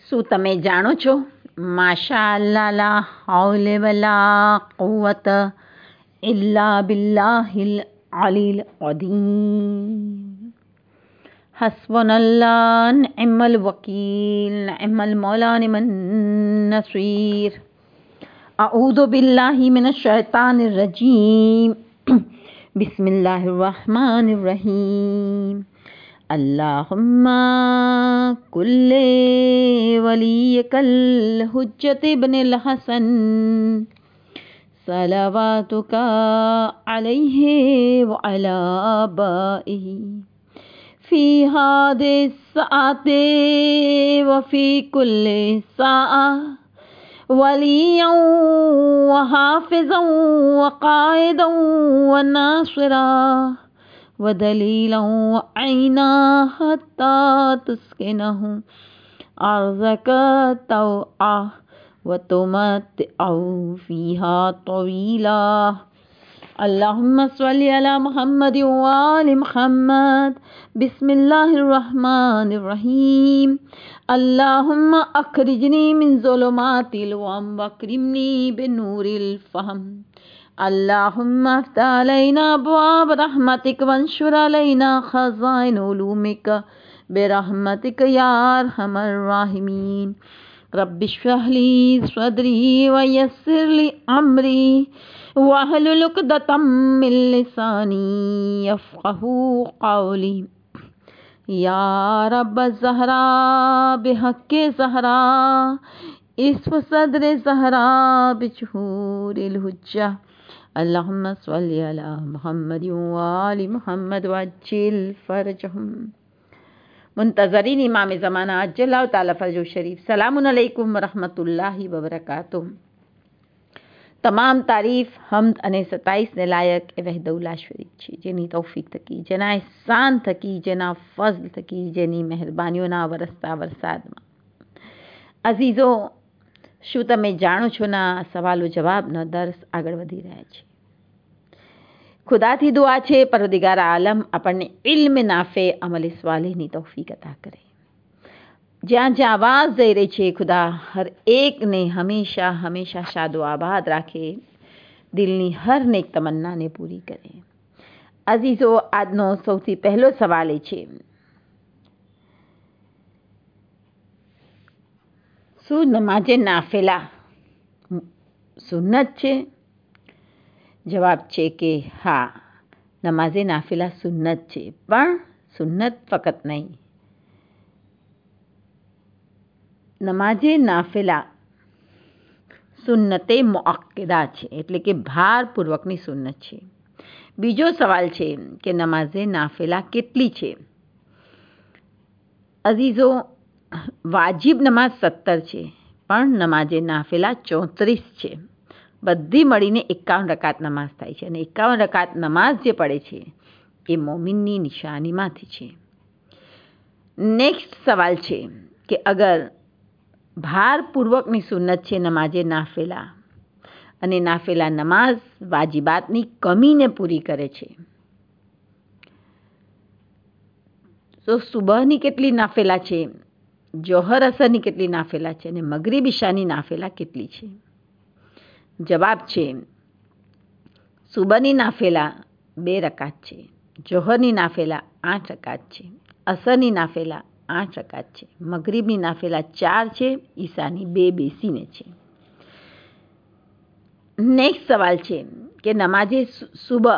શું તમે જાણો છો? માશા અલ્લાહ લા હૌલે વલા કુવત ઇલ્લા બિલ્લાહિલ અલીલ અઝીમ. હસ્બુનલ્લાહ નિઅમલ વકીલ નિઅમલ મૌલા નિઅમન નસીર. અઉઝુ બિલ્લાહિ મિનશ શૈતાનિર રજીમ. બિસ્મિલ્લાહિર રહમાનિર રહીમ. अल्लाहुम्मा कुल्ले वलियकल हुज्जत इब्निल हसन सलावातुका अलैहि व अला आबाइहि फी हादिस साअते व फी कुल्ली साअ वलियन व हाफिज़न व क़ाइदन व नासिरा वदलीला वअईना हत्ता तुस्किनहु अर्ज़क तौआ वतुमत्तिअहु फ़ीहा तवीला. अल्लाहुम्मा सल्लि अला मुहम्मद व आलि मुहम्मद. बिस्मिल्लाहिर रहमानिर रहीम. अल्लाहुम्मा अख़रिजनी मिन ज़ुलुमातिल वहम वअक्रिमनी बिनूरिल फ़हम. अल्लाहुम्मा अफ़्तह अलैना अब्वाब रहमतिक वंशुर अलैना ख़ज़ाइन उलूमिक बिरहमतिक या अरहमर राहिमीन. रब्बि इश्रह ली सदरी व यस्सिर ली अमरी वहलुल उक़दतम मिन लिसानी यफ़क़हू क़ौली. या रब्ब ज़हरा बिहक़्क़ि ज़हरा इस्फ़ सद्र ज़हरा बिजुहूरिल हुज्जा. अल्लाहुम्मा सल्लि अला मुहम्मद व आलि मुहम्मद वअज्जिल फ़रजहुम. मुंतज़रीन इमाम ज़माना अज्जल्लाहु ताला फ़रजहु शरीफ. सलामुन अलैकुम व रहमतुल्लाहि व बरकातुहू. તમામ તારીફ, હમ્દ અને સતાઈસને લાયક એ વહદહુલ્લા શરીફ છે, જેની તૌફીક થકી, જેના એહસાન થકી, જેના ફઝલ થકી, જેની મહેરબાનીઓના વરસતા વરસાદમાં. અઝીઝો, શું તમે જાણો છો ના સવાલો જવાબના દર્સ આગળ વધી રહ્યા છે. ખુદાથી દુઆ છે પરવરદિગાર આલમ આપણને ઇલ્મ નાફે અમલ સ્વાલિહની તૌફીક અતા કરે. જ્યાં જ્યાં આવાજ દઈ રહી છે, ખુદા હર એકને હંમેશા હંમેશા શાદો આબાદ રાખે, દિલની હર નેક તમન્નાને પૂરી કરે. અઝીઝો, આજનો સૌથી પહેલો સવાલ એ છે, શું નમાઝે નાફેલા સુન્નત છે? જવાબ છે કે હા, નમાઝે નાફિલા સુન્નત છે, પણ સુન્નત ફકત નહીં. નમાઝે નાફિલા સુન્નતે મુઅક્કદા છે, એટલે કે ભારપૂર્વકની સુન્નત છે. બીજો સવાલ છે કે નમાઝે નાફિલા કેટલી છે? અઝીઝો, વાજિબ નમાઝ 17 છે, પણ નમાઝે નાફિલા 34 છે. બધી મળીને 51 રકાત નમાઝ થાય છે, અને 51 રકાત નમાઝ જે પડે છે એ મોમિનની નિશાનીમાંથી છે. નેક્સ્ટ સવાલ છે કે અગર ભારપૂર્વકની સુન્નત છે નમાઝે નાફિલા, અને નાફિલા નમાઝ વાજિબાતની કમીને પૂરી કરે છે, તો સુબહની કેટલી નાફિલા છે, જોહર અસરની કેટલી નાફિલા છે, અને મગરિબ ઈશાની નાફિલા કેટલી છે? જવાબ છે, સુબહની નાફિલા 2 રકાત છે, જોહરની નાફિલા 8 રકાત છે, અસરની નાફિલા 8 રકાત છે, મગરિબની નાફિલા 4 છે, ઈશાની 2 બેસીને છે. નેક્સ્ટ સવાલ છે કે નમાઝે સુબહ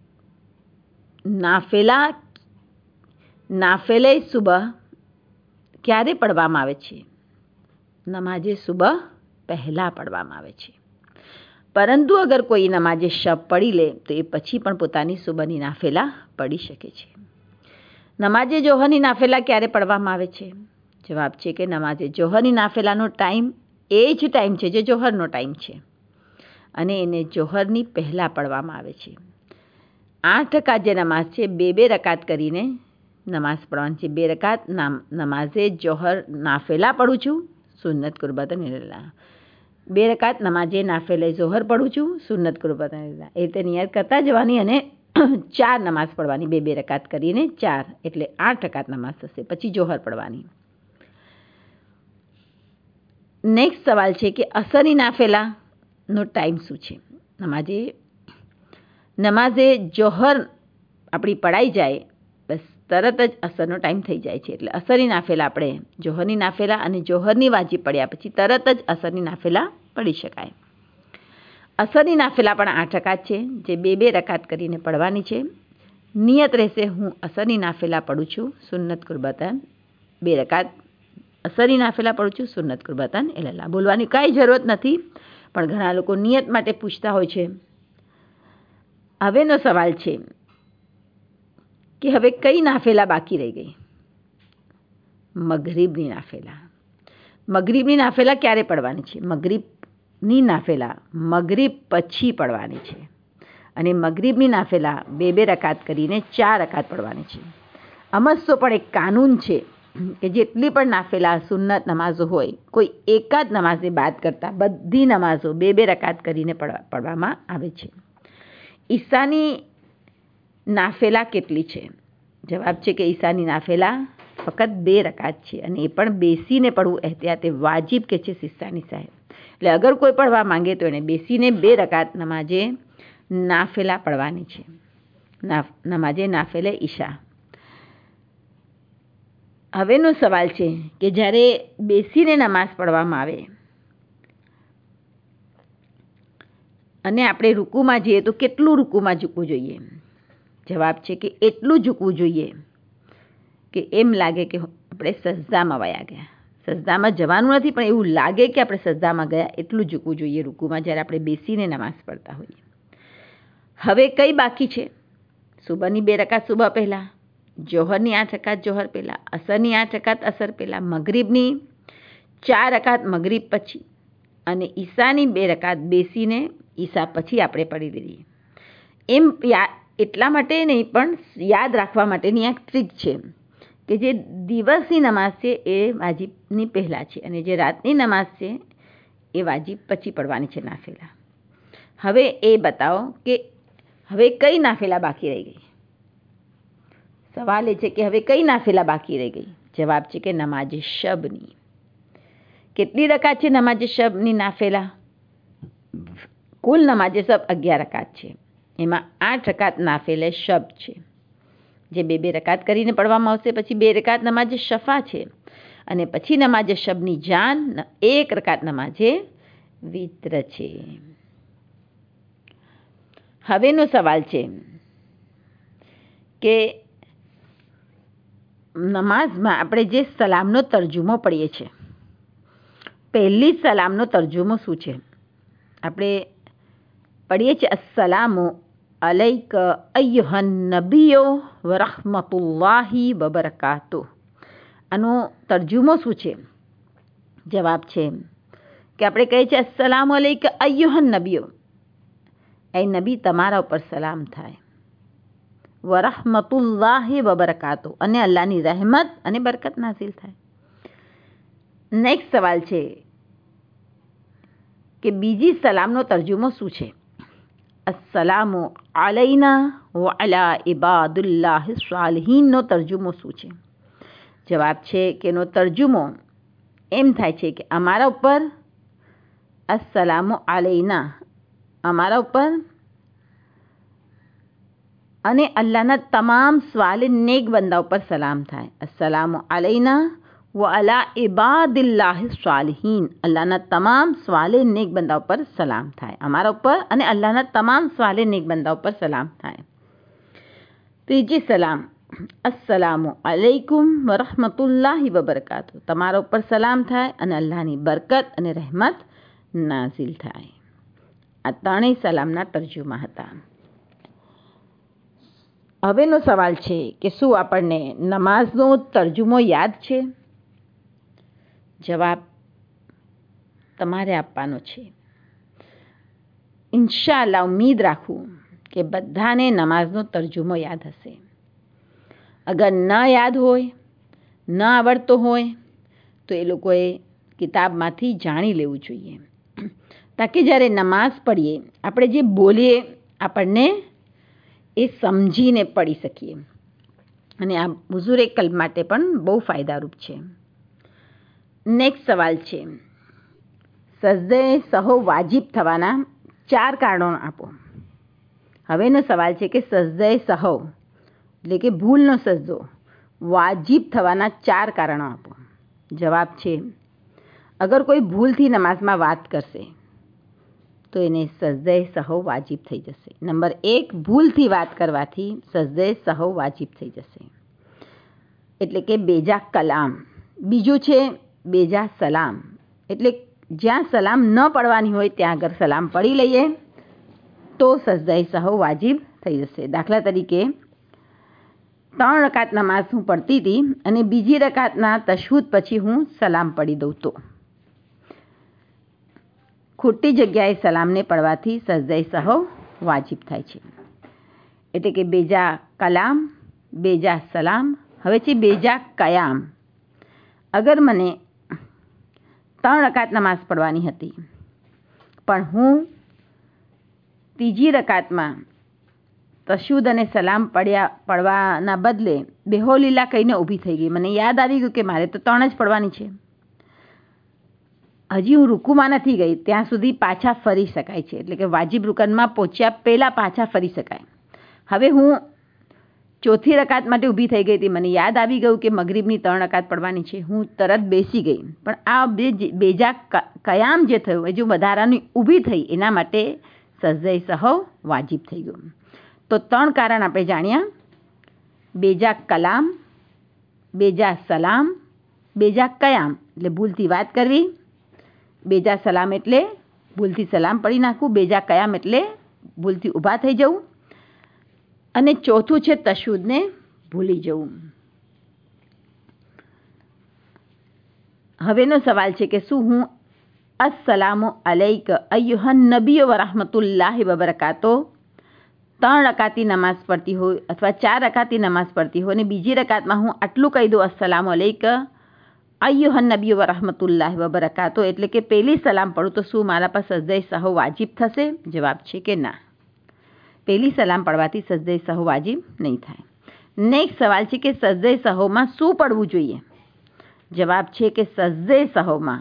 નાફિલે સુબહ ક્યારે પઢવામાં આવે છે? નમાઝે સુબહ પહેલાં પઢવામાં આવે છે, પરંતુ અગર કોઈ નમાઝે શબ પઢી લે તો એ પછી પણ પોતાની સુબહની નાફિલા પઢી શકે છે. નમાઝે જોહરની નાફિલા ક્યારે પઢવામાં આવે છે? જવાબ છે કે નમાઝે જોહરની નાફિલાનો ટાઈમ એ જ ટાઈમ છે જે જોહરનો ટાઈમ છે, અને એને જોહરની પહેલાં પઢવામાં આવે છે. 8 રકાત જે નમાઝ છે, 2 રકાત કરીને નમાઝ પઢવાની છે. 2 રકાત નમાઝે જોહર નાફિલા પઢું છું, સુન્નત કુરબતન ઇલ્લાહ. 2 રકાત નમાઝે નાફિલે જોહર પઢું છું, સુન્નત કુરબતન ઇલ્લાહ. એ રીતે નિયત કરતા જવાની, અને 4 નમાઝ પઢવાની, 2 રકાત કરીને 4, એટલે 8 રકાત નમાઝ થશે. પછી જોહર પઢવાની. નેક્સ્ટ સવાલ છે કે અસરી નાફેલાનો ટાઈમ શું છે? નમાઝે જોહર આપણી પડાઈ જાય બસ તરત જ અસરનો ટાઈમ થઈ જાય છે. એટલે અસરી નાફેલા આપણે જોહરની નાફેલા અને જોહરની વાજીબ પડ્યા પછી તરત જ અસરની નાફેલા પડી શકાય. અસરની નાફેલા પણ 8 રકાત છે, જે 2 રકાત કરીને પડવાની છે. નિયત રહેશે હું અસરની નાફેલા પડું છું સુન્નત કુરબતન 2 રકાત અસરી નાફેલા પડું છું સુન્નત કુરબતન ઇલ્લાહ. બોલવાની કાંઈ જરૂરત નથી, પણ ઘણા લોકો નિયત માટે પૂછતા હોય છે. હવેનો સવાલ છે કે હવે કઈ નાફેલા બાકી રહી ગઈ? મગરીબની નાફેલા. મગરીબની નાફેલા ક્યારે પડવાની છે? મગરીબની નાફેલા મગરીબ પછી પડવાની છે. અને મગરીબની નાફેલા 2 રકાત કરીને 4 રકાત પડવાની છે. અમસ્તો પણ એક કાનૂન છે કે જેટલી પણ નાફેલા સુન્નત નમાઝો હોય, કોઈ એકાદ નમાઝને બાદ કરતાં બધી નમાઝો 2 રકાત કરીને પડવામાં આવે છે. ઈશાની નાફેલા કેટલી છે? જવાબ છે કે ઈશાની નાફેલા ફક્ત 2 રકાત છે, અને એ પણ બેસીને પડવું એહતિયાતે વાજીબ કે છે સિસ્તાની સાહેબ. એટલે અગર કોઈ પડવા માંગે તો એને બેસીને 2 રકાત નમાજે નાફેલા પડવાની છે. નમાજે નાફેલે ઈશા. હવેનો સવાલ છે કે જ્યારે બેસીને નમાઝ પઢવામાં આવે અને આપણે રૂકુમાં જઈએ તો કેટલું રૂકુમાં ઝૂકવું જોઈએ? જવાબ છે કે એટલું ઝૂકવું જોઈએ કે એમ લાગે કે આપણે સજદામાં વયા ગયા. સજદામાં જવાનું નથી, પણ એવું લાગે કે આપણે સજદામાં ગયા એટલું ઝૂકવું જોઈએ રૂકુમાં જ્યારે આપણે બેસીને નમાઝ પઢતા હોઈએ. હવે કઈ બાકી છે? સુબહની 2 રકાત સુબહ પહેલાં, જોહરની 8 રકાત જોહર પહેલાં, અસરની 8 રકાત અસર પહેલાં, મગરીબની 4 રકાત મગરીબ પછી અને ઈશાની 2 રકાત બેસીને ઈશા પછી આપણે પડી લીધી. એમ એટલા માટે નહીં, પણ યાદ રાખવા માટેની એક ટ્રીક છે કે જે દિવસની નમાઝ છે એ વાજીબની પહેલાં છે અને જે રાતની નમાઝ છે એ વાજીબ પછી પડવાની છે નાફેલા. હવે એ બતાવો કે હવે કઈ નાફેલા બાકી રહી ગઈ? સવાલ એ છે કે હવે કઈ નાફેલા બાકી રહી ગઈ? જવાબ છે કે નમાઝે શબની. કેટલી રકાત છે નમાઝે શબની નાફેલા? કુલ નમાઝે શબ 11 રકાત છે. એમાં 8 રકાત નાફેલે શબ છે, જે 2 રકાત કરીને પડવામાં આવશે. પછી 2 રકાત નમાઝે શફા છે, અને પછી નમાઝે શબની જાન 1 રકાત નમાઝે વિત્ર છે. હવેનો સવાલ છે કે નમાઝમાં આપણે જે સલામનો તર્જુમો પડીએ છીએ, પહેલી સલામનો તર્જુમો શું છે? આપણે પડીએ છીએ અસ્સલામુ અલૈક અય્યુહન નબીઓ વ રહમતુલ્લાહી વ બરકાતુહ. આનો તર્જુમો શું છે? જવાબ છે કે આપણે કહીએ છીએ અસ્સલામુ અલૈક અય્યુહન નબીઓ, એ નબી તમારા ઉપર સલામ થાય, વ રહમતુલ્લાહી વ બરકાતુહ, અને અલ્લાહની રહેમત અને બરકત નાઝિલ થાય. નેક્સ્ટ સવાલ છે કે બીજી સલામનો તર્જુમો શું છે? અસ્સલામુ અલૈના વ અલા ઇબાદુલ્લાહિ સાલિહીનનો તર્જુમો શું છે? જવાબ છે કે એનો તર્જુમો એમ થાય છે કે અમારા ઉપર, અસ્સલામુ અલૈના અમારા ઉપર, અને અલ્લાહના તમામ સ્વાલે નેક બંદા ઉપર સલામ થાય. અસ્સલામુ અલૈના વ અલા ઇબાદિલ્લાહિ સાલિહીન, અલ્લાહના તમામ સ્વાલે નેક બંદા ઉપર સલામ થાય. અમારા ઉપર અને અલ્લાહના તમામ સ્વાલે નેક બંદા ઉપર સલામ થાય. ત્રીજી સલામ અસ્સલામુ અલૈકુમ વ રહમતુલ્લાહી વ બરકાતુહ, તમારા ઉપર સલામ થાય અને અલ્લાહની બરકત અને રહેમત નાઝિલ થાય. આ ત્રણેય સલામના તર્જુમા હતા. હવેનો સવાલ છે કે શું આપણને નમાઝનો તર્જુમો યાદ છે? જવાબ તમારે આપવાનો છે. ઇન્શાઅલ્લાહ ઉમ્મીદ રાખું કે બધાને નમાઝનો તર્જુમો યાદ હશે. અગર ન યાદ હોય, ન આવડતો હોય તો એ લોકોએ કિતાબમાંથી જાણી લેવું જોઈએ, તાકી જ્યારે નમાઝ પઢીએ આપણે જે બોલીએ આપણને એ સમજીને પડી શકીએ, અને આ હુઝુરે કલ્બ માટે પણ બહુ ફાયદારૂપ છે. નેક્સ્ટ સવાલ છે સજદે સહો વાજિબ થવાના 4 કારણો આપો. હવેનો સવાલ છે કે સજદે સહો એટલે કે ભૂલનો સજદો વાજિબ થવાના 4 કારણો આપો. જવાબ છે, અગર કોઈ ભૂલથી નમાઝમાં વાત કરશે તો એને સજદે સહો વાજિબ થઈ જશે. નંબર 1, ભૂલથી વાત કરવાથી સજદે સહો વાજિબ થઈ જશે, એટલે કે બેજા કલામ. બીજું છે બેજા સલામ, એટલે જ્યાં સલામ ન પડવાની હોય ત્યાં આગળ સલામ પડી લઈએ તો સજદે સહો વાજિબ થઈ જશે. દાખલા તરીકે 3 રકાત નમાઝ હું પડતી હતી અને બીજી રકાતના તશહુદ પછી હું સલામ પડી દઉં તો ખોટી જગ્યાએ સલામને પડવાથી સજદે સહો વાજિબ થાય છે. એટલે કે બેજા કલામ, બેજા સલામ. હવે છે બેજા કયામ. અગર મને 3 રકાત નમાઝ પડવાની હતી પણ હું ત્રીજી રકાતમાં તશહુદ અને સલામ પડવાના બદલે બેહોલીલા કહીને ઊભી થઈ ગઈ. મને યાદ આવી ગયું કે મારે તો 3 જ પડવાની છે. હજી હું રૂકુમાં નથી ગઈ ત્યાં સુધી પાછા ફરી શકાય છે, એટલે કે વાજિબ રૂકનમાં પહોંચ્યા પહેલાં પાછા ફરી શકાય. હવે હું ચોથી રકાત માટે ઊભી થઈ ગઈ હતી, મને યાદ આવી ગયું કે મગરીબની 3 રકાત પડવાની છે, હું તરત બેસી ગઈ. પણ આ બેજા કયામ જે થયું એ જો વધારાની ઊભી થઈ એના માટે સજદે સહો વાજિબ થઈ ગયું. તો 3 કારણ આપણે જાણ્યા: બેજા કલામ, બેજા સલામ, બેજા કયામ એટલે ભૂલથી વાત કરવી, બેજા સલામ એટલે ભૂલથી સલામ પડી નાખવું, બેજા કયામ એટલે ભૂલથી ઊભા થઈ જવું, અને ચોથું છે તશહુદને ભૂલી જવું. હવેનો સવાલ છે કે શું હું અસ્સલામુ અલૈક અય્યુહન નબી વ રહમતુલ્લાહિ વ બરકાતો 3 રકાતી નમાઝ પડતી હોય અથવા 4 રકાતી નમાઝ પડતી હોય અને બીજી રકાતમાં હું આટલું કહી દઉં અસ્સલામુ અલૈક અય્યુહન નબી વ રહમતુલ્લાહિ વ બરકાતો, એટલે કે પહેલી સલામ પડું તો શું મારા પર સજદે સહો વાજિબ થશે? જવાબ છે કે ના, પહેલી સલામ પડવાથી સજદે સહો વાજિબ નહીં થાય. નેક્સ્ટ સવાલ છે કે સજદે સહોમાં શું પડવું જોઈએ? જવાબ છે કે સજદે સહોમાં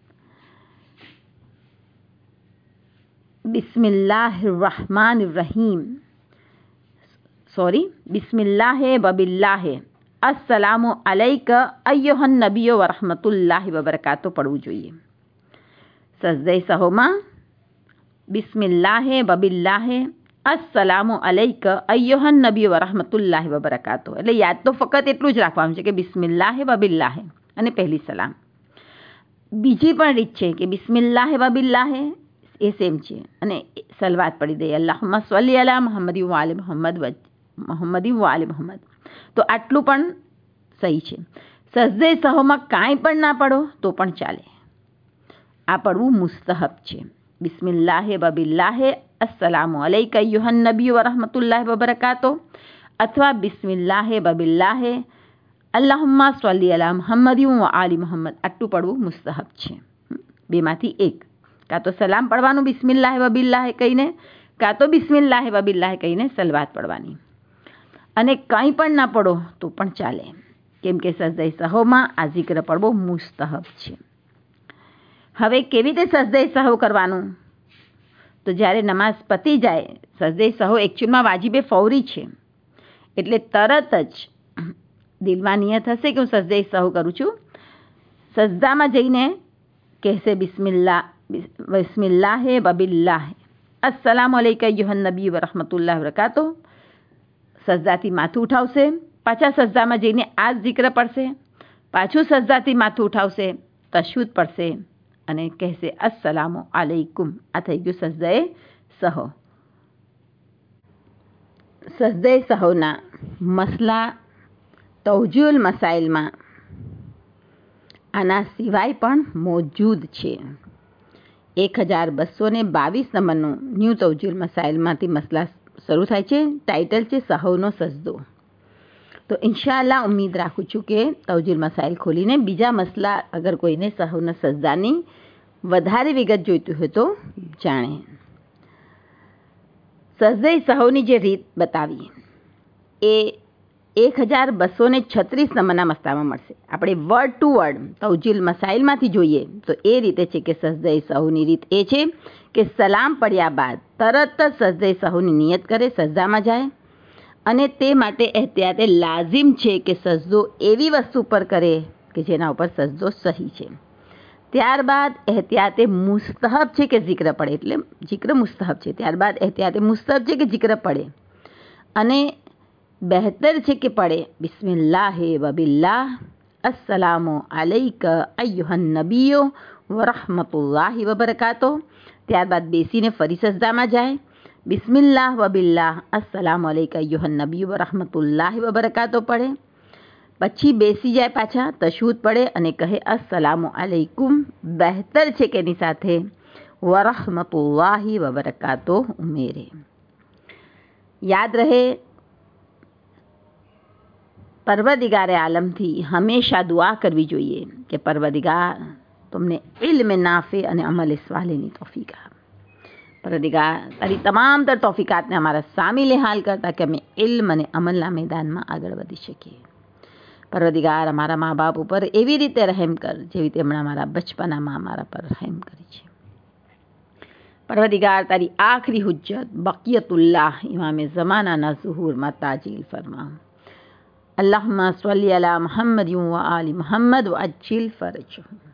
બિસ્મિલ્લાહ બબિલ્લાહ અસ્સલામુ અલૈક અય્યુહન નબી વ રહમતુલ્લાહિ વ બરકાતો પડવું જોઈએ. સજદે સહોમાં બિસ્મિલ્લાહ બબિલ્લાહ અસ્સલામુ અલૈક અય્યુહન નબી વ રહમતુલ્લાહિ વ બરકાતો, એટલે યાદ તો ફક્ત એટલું જ રાખવાનું છે કે બિસ્મિલ્લાહ બબિલ્લાહ અને પહેલી સલામ. બીજી પણ રીત છે કે બિસ્મિલ્લાહ બબિલ્લાહ એ સેમ છે અને સલવાત પડી દઈએ અલ્લાહુમ્મા સલ્લી અલા મુહમ્મદિન વ આલી મુહમ્મદિન વ આલી મુહમ્મદ, તો આટલું પણ સહી છે. સજદે સહોમાં કાંઈ પણ ના પડો તો પણ ચાલે, આ પડવું મુસ્તહબ છે. બિસ્મિલ્લાહ બબિલ્લાહ અસ્સલામુ અલૈક અય્યુહન નબી વ રહમતુલ્લાહિ વ બરકાતો અથવા બિસ્મિલ્લાહ બબિલ્લાહ અલ્લાહુમ્મા સલ્લી અલા મુહમ્મદિન વ આલી મુહમ્મદ, આટલું પડવું મુસ્તહબ છે. બેમાંથી એક, કાં તો સલામ પડવાનું બિસ્મિલ્લાહ બબિલ્લાહ કહીને, કાં તો બિસ્મિલ્લાહ બબિલ્લાહ કહીને સલવાત પડવાની. અને કંઈ પણ ના પડો તો પણ ચાલે, કેમ કે સજદે સહોમાં આ zikr પડવો મુસ્તહબ છે. હવે કેવી રીતે સજદે સહો કરવાનું? તો જ્યારે નમાઝ પતી જાય, સજદે સહો એકચ્યુઅલમાં વાજિબે ફૌરી છે, એટલે તરત જ દિલમાં નિયત હશે કે હું સજદે સહો કરું છું. સજદામાં જઈને કહેશે બિસ્મિલ્લાહ બબિલ્લાહ અસ્સલામુ અલૈકા અય્યુહન નબી વ રહમતુલ્લાહિ વ બરકાતો. સજદાથી માથું ઉઠાવશે, પાછા સજદામાં જઈને આ zikr પડશે, પાછું સજદાથી માથું ઉઠાવશે, તશહુદ પડશે અને કહેશે અસ્સલામુ અલૈકુમ. આ થઈ ગયું સજદે સહો. સજદે સહોના મસલા તૌજીહુલ મસાઇલમાં આના સિવાય પણ મોજૂદ છે. 1222 નંબરનું ન્યૂ તૌજીહુલ મસાઇલમાંથી મસલા શરૂ થાય છે. ટાઇટલ છે સહોનો સજદો. તો ઇન્શાઅલ્લાહ ઉમ્મીદ રાખું છું કે તૌજીહુલ મસાઇલ ખોલીને બીજા મસલા અગર કોઈને સહોના સજદાની વધારે વિગત જોઈતી હોય તો જાણે. સજદે સહોની જે રીત બતાવી એ 1236 નંબરના મસલામાં મળશે. આપણે વર્ડ ટુ વર્ડ તવજીલ મસાઇલમાંથી જોઈએ તો એ રીતે છે કે સજદે સહુની રીત એ છે કે સલામ પડ્યા બાદ તરત જ સજદે સહુની નિયત કરે, સજદામાં જાય, અને તે માટે એહતિયાતે લાઝિમ છે કે સજદો એવી વસ્તુ પર કરે કે જેના ઉપર સજદો સહી છે. ત્યારબાદ એહતિયાતે મુસ્તહબ છે કે જિક્ર પડે, એટલે જિક્ર મુસ્તહબ છે. ત્યારબાદ એહતિયાતે મુસ્તહબ છે કે જિક્ર પડે, અને બહેતર છે કે પડે બિસ્મિલ્લાહ વબિલ્લાહ અસ્સલામુ અલૈકા અય્યુહન નબીઓ વરહમતુલ્લાહિ વબરકાતો. ત્યારબાદ બેસીને ફરી સજદામાં જાય, બિસ્મિલ્લાહ વબિલ્લાહ અસ્સલામુ અલૈકા અય્યુહન નબીઓ વરહમતુલ્લાહિ વબરકાતો પડે. પછી બેસી જાય, પાછા તશહુદ પડે અને કહે અસ્સલામુ અલૈકુમ. બહેતર છે કે એની સાથે વરહમતુલ્લાહિ વબરકાતો ઉમેરે. યાદ રહે, પરવરદિગાર આલમથી હંમેશા દુઆ કરવી જોઈએ કે પરવરદિગાર तुमने इल्म नाफे અને અમલ સ્વાલેની તૌફીક આપ. પરવરદિગાર તારી તમામ તર તૌફીકાતને અમારા સામિલ હાલ કરતા કે અમે ઇલ્મ અને અમલના મેદાનમાં આગળ વધી શકીએ. પરવરદિગાર અમારા મા બાપ ઉપર એવી રીતે રહેમ કર જેવી તેમણે અમારા બચપનામાં અમારા પર રહેમ કરી છે. પરવરદિગાર તારી આખરી હુજ્જત બકિયતુલ્લાહ ઇમામે ઝમાનાના ઝુહૂરમાં તાજીલ ફરમા. અલ્લાહુમ્મા સલ્લી અલા મુહમ્મદ વ આલી મુહમ્મદ વ અજ્જિલ ફરજહુમ.